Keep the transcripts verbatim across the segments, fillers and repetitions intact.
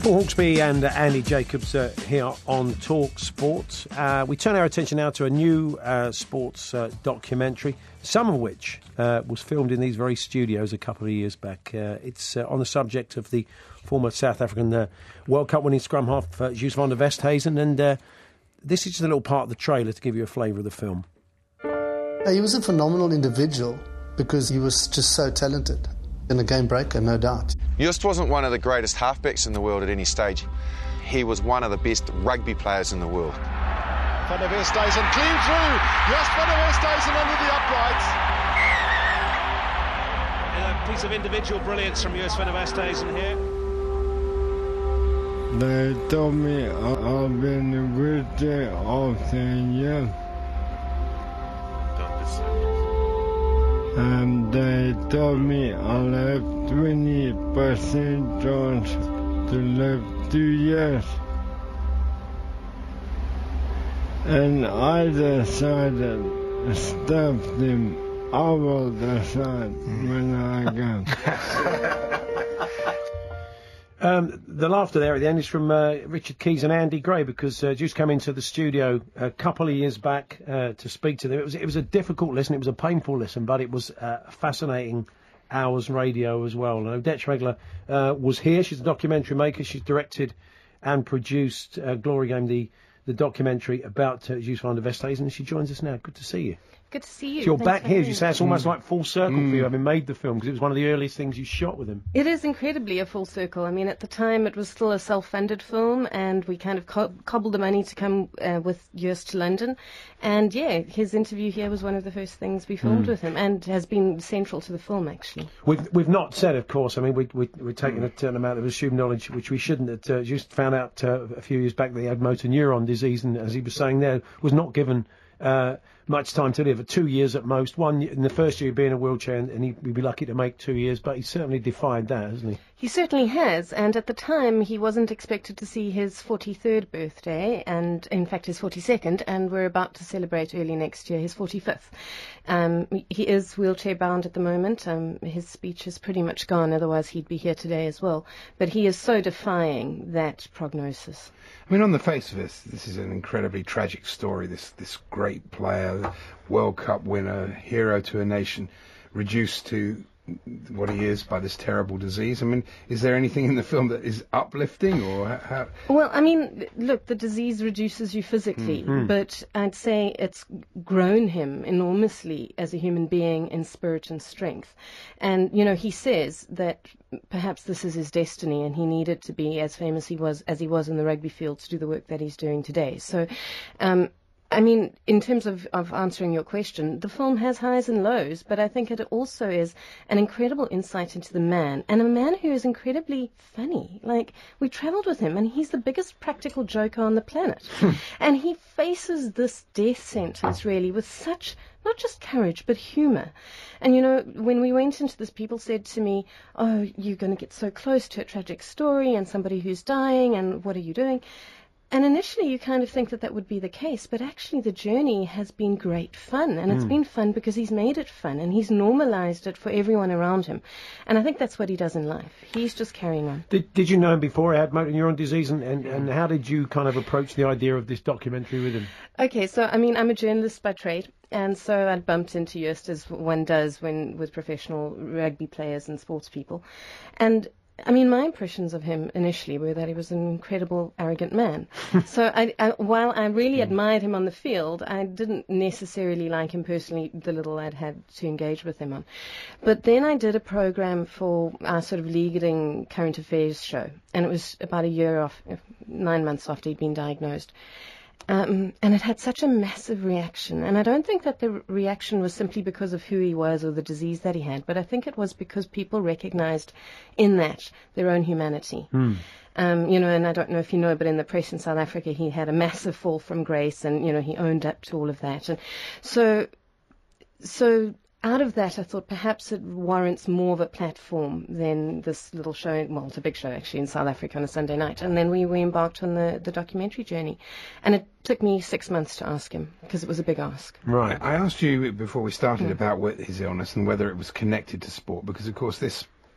Paul Hawksby and uh, Andy Jacobs uh, here on Talk Sport. Uh, we turn our attention now to a new uh, sports uh, documentary, some of which uh, was filmed in these very studios a couple of years back. Uh, it's uh, on the subject of the former South African uh, World Cup winning scrum half, uh, Guus van der Westhuizen, and uh, this is just a little part of the trailer to give you a flavour of the film. He was a phenomenal individual because he was just so talented. And a game breaker, no doubt. Just wasn't one of the greatest halfbacks in the world at any stage. He was one of the best rugby players in the world. Van der Westhuizen clean through. Just Van der Westhuizen under the uprights. A piece of individual brilliance from Guus van der Westhuizen here. They told me I've been a wheelchair all ten years. And they told me I'll have twenty percent chance to live two years. And I decided to stop them. I will decide when I go. Um, the laughter there at the end is from uh, Richard Keys and Andy Gray, because uh, Guus came into the studio a couple of years back uh, to speak to them. It was it was a difficult listen, it was a painful listen, but it was uh, fascinating hours radio as well. And Odette Schregler uh, was here. She's a documentary maker. She's directed and produced uh, Glory Game, the, the documentary about uh, Guus van der Westhuizen, and she joins us now. Good to see you. Good to see you. So you're Thanks back here, as you me. say, it's almost Mm. like full circle Mm. for you having made the film, because it was one of the earliest things you shot with him. It is incredibly a full circle. I mean, at the time it was still a self-funded film, and we kind of co- cobbled the money to come uh, with Guus to London. And yeah, his interview here was one of the first things we filmed Mm. with him, and has been central to the film, actually. We've, we've not said, of course, I mean, we, we, we're taking a certain amount of assumed knowledge, which we shouldn't. That uh, just found out uh, a few years back that he had motor neuron disease, and as he was saying there, was not given uh, much time to live. Two years at most. One in the first year he'd be in a wheelchair, and, and he'd be lucky to make two years, but he's certainly defied that, hasn't he? He certainly has, and at the time he wasn't expected to see his forty-third birthday, and in fact his forty-second, and we're about to celebrate early next year his forty-fifth. Um, he is wheelchair bound at the moment. Um, his speech is pretty much gone, otherwise he'd be here today as well. But he is so defying that prognosis. I mean, on the face of it, this is an incredibly tragic story. This this great player, World Cup winner, hero to a nation, reduced to what he is by this terrible disease. I mean, is there anything in the film that is uplifting, or how? Well, I mean, look, the disease reduces you physically, Mm. but I'd say it's grown him enormously as a human being in spirit and strength. And, you know, he says that perhaps this is his destiny, and he needed to be as famous he was as he was in the rugby field to do the work that he's doing today. So, um, I mean, in terms of, of answering your question, the film has highs and lows, but I think it also is an incredible insight into the man, and a man who is incredibly funny. Like, we travelled with him, and he's the biggest practical joker on the planet. And he faces this death sentence, really, with such, not just courage, but humour. And, you know, when we went into this, people said to me, oh, you're going to get so close to a tragic story and somebody who's dying, and what are you doing? And initially you kind of think that that would be the case, but actually the journey has been great fun, and it's Mm. been fun because he's made it fun, and he's normalised it for everyone around him. And I think that's what he does in life. He's just carrying on. Did, did you know him before he had motor neuron disease, and, and, and how did you kind of approach the idea of this documentary with him? Okay, so, I mean, I'm a journalist by trade, and so I bumped into Guus, as one does when with professional rugby players and sports people. And I mean, my impressions of him initially were that he was an incredible, arrogant man. So I, I, while I really admired him on the field, I didn't necessarily like him personally, the little I'd had to engage with him on. But then I did a program for our sort of leading current affairs show, and it was about a year off, nine months after he'd been diagnosed. Um, and it had such a massive reaction. And I don't think that the reaction was simply because of who he was or the disease that he had, but I think it was because people recognized in that their own humanity. Mm. Um, you know, and I don't know if you know, but in the press in South Africa, he had a massive fall from grace, and, you know, he owned up to all of that. And so, so out of that, I thought perhaps it warrants more of a platform than this little show. Well, it's a big show, actually, in South Africa on a Sunday night. And then we, we embarked on the, the documentary journey. And it took me six months to ask him, because it was a big ask. Right. I asked you before we started Mm. about what his illness and whether it was connected to sport, because, of course, this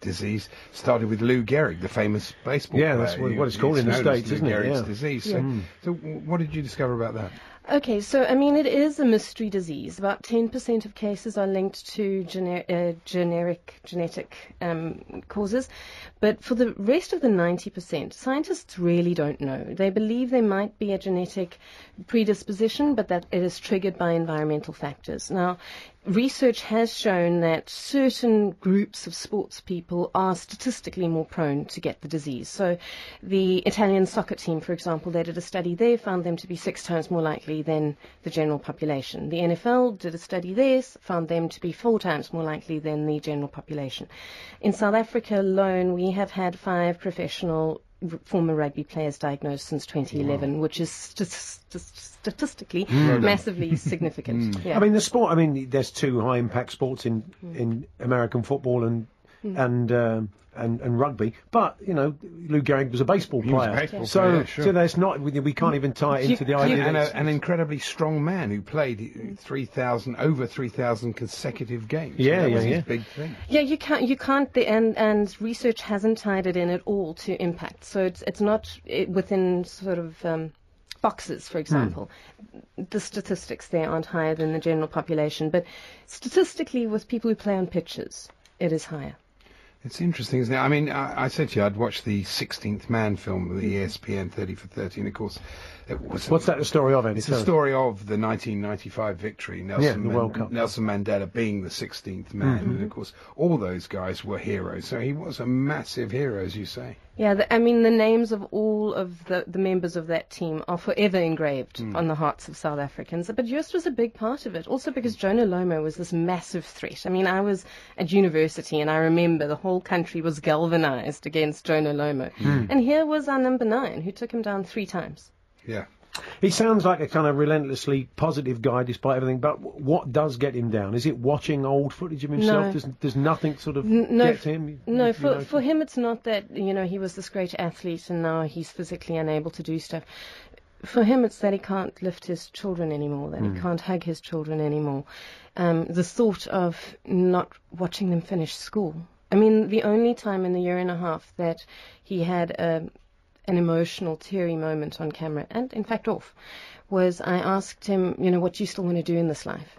disease started with Lou Gehrig, the famous baseball yeah, player. that's what, what it's called it's in the known as States, Lou isn't Gehrig's it? Yeah. disease. So, Yeah. so what did you discover about that? Okay, so I mean, it is a mystery disease. About ten percent of cases are linked to gener- uh, generic genetic um, causes, but for the rest of the ninety percent, scientists really don't know. They believe there might be a genetic predisposition, but that it is triggered by environmental factors. Now, research has shown that certain groups of sports people are statistically more prone to get the disease. So the Italian soccer team, for example, they did a study there, found them to be six times more likely than the general population. The N F L did a study there, found them to be four times more likely than the general population. In South Africa alone, we have had five professional r- former rugby players diagnosed since twenty eleven, wow. which is st- st- statistically mm. massively significant. Mm. Yeah. I mean, the sport, I mean, there's two high-impact sports in, mm. in American football and mm. and um, and, and rugby, but, you know, Lou Gehrig was a baseball He was player. a baseball so, player, yeah, sure. so there's not, we can't even tie it into the idea And that a, an incredibly strong man who played three thousand, over three thousand consecutive games. Yeah, so that yeah, was yeah. his big thing. Yeah, you can't, you can't, the, and, and research hasn't tied it in at all to impact. So it's, it's not it, within sort of, um, boxes, for example. Hmm. The statistics there aren't higher than the general population, but statistically with people who play on pitches, it is higher. It's interesting, isn't it? I mean, I, I said to you, I'd watched the sixteenth Man film, the E S P N thirty for thirty, and of course, it was... What's that the story of, Andy? It's the story of the nineteen ninety-five victory, Nelson, yeah, the Man- World Cup. Nelson Mandela being the sixteenth man, mm-hmm. and of course, all those guys were heroes, so he was a massive hero, as you say. Yeah, the, I mean, the names of all of the, the members of that team are forever engraved mm. on the hearts of South Africans. But Joost was a big part of it, also because Jonah Lomu was this massive threat. I mean, I was at university and I remember the whole country was galvanized against Jonah Lomu. Mm. And here was our number nine, who took him down three times. Yeah. He sounds like a kind of relentlessly positive guy despite everything, but w- what does get him down? Is it watching old footage of himself? No. There's, there's nothing sort of N- no, get to him? You, no, you for, know? for him it's not that, you know, he was this great athlete and now he's physically unable to do stuff. For him it's that he can't lift his children anymore, that mm. he can't hug his children anymore. Um, the thought of not watching them finish school. I mean, the only time in the year and a half that he had a... an emotional, teary moment on camera, and in fact off, was I asked him, you know, what do you still want to do in this life?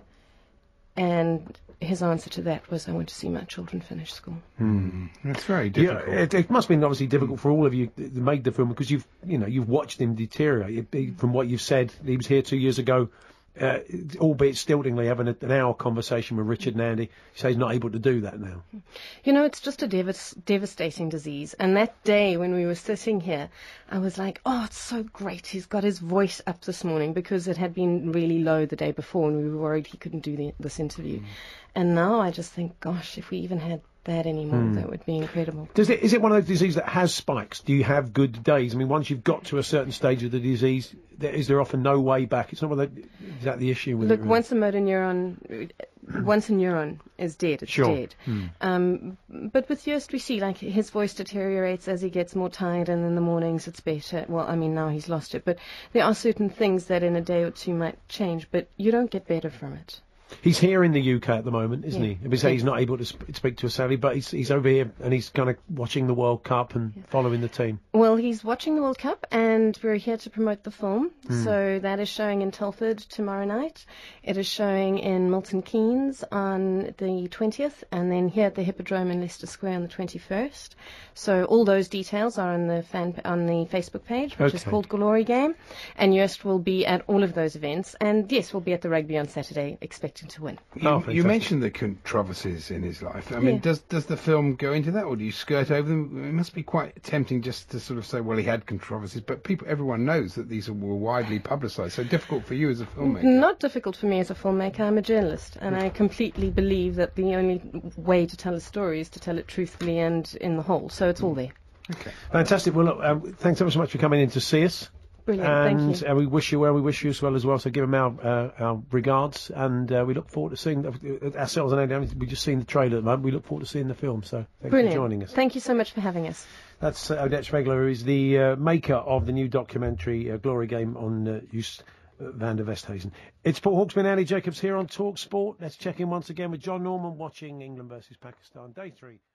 And his answer to that was, I want to see my children finish school. Mm. That's very difficult. Yeah, it, it must have been obviously difficult for all of you that made the film, because you've, you know, you've watched him deteriorate. It, from what you've said, he was here two years ago, uh, albeit stiltingly, having a, an hour conversation with Richard and Andy. So he's not able to do that now. You know, it's just a devas- devastating disease. And that day when we were sitting here, I was like, oh, it's so great. He's got his voice up this morning, because it had been really low the day before and we were worried he couldn't do the, this interview. Mm. And now I just think, gosh, if we even had that anymore, mm. that would be incredible. Does it, is it one of those diseases that has spikes? Do you have good days? I mean, once you've got to a certain stage of the disease, there, is there often no way back? It's not whether, is that the issue with Look, it? Really? once a motor neuron, once a neuron is dead, it's sure. dead. Mm. Um, but with Joost, we see like his voice deteriorates as he gets more tired, and in the mornings it's better. Well, I mean, now he's lost it, but there are certain things that in a day or two might change, but you don't get better from it. He's here in the U K at the moment, isn't yeah. he? We say yeah. he's not able to sp- speak to us, sadly, but he's, he's over here and he's kind of watching the World Cup and yeah. following the team. Well, he's watching the World Cup, and we're here to promote the film. Mm. So that is showing in Telford tomorrow night. It is showing in Milton Keynes on the twentieth, and then here at the Hippodrome in Leicester Square on the twenty-first. So all those details are on the fan on the Facebook page, which okay. is called Glory Game, and Joost will be at all of those events. And yes, we'll be at the rugby on Saturday, expecting to win. You, oh, you mentioned the controversies in his life. I mean, yeah. does does the film go into that, or do you skirt over them? It must be quite tempting just to sort of say, well, he had controversies, but people, everyone knows that these were widely publicised. So difficult for you as a filmmaker. Not difficult for me as a filmmaker. I'm a journalist, and I completely believe that the only way to tell a story is to tell it truthfully and in the whole. So it's all there. Okay. Fantastic. Well, look, uh, thanks ever so much for coming in to see us. Brilliant, and, thank you. And we wish you well, we wish you as well as well, so give them our, uh, our regards, and uh, we look forward to seeing, uh, ourselves and Andy, we've just seen the trailer at the moment, we look forward to seeing the film, so thanks Brilliant. for joining us. Thank you so much for having us. That's uh, Odette Schwegler, who is the uh, maker of the new documentary, uh, Glory Game, on uh, Joost van der Westhuizen. It's Paul Hawksby and Andy Jacobs here on Talk Sport. Let's check in once again with John Norman watching England versus Pakistan, day three.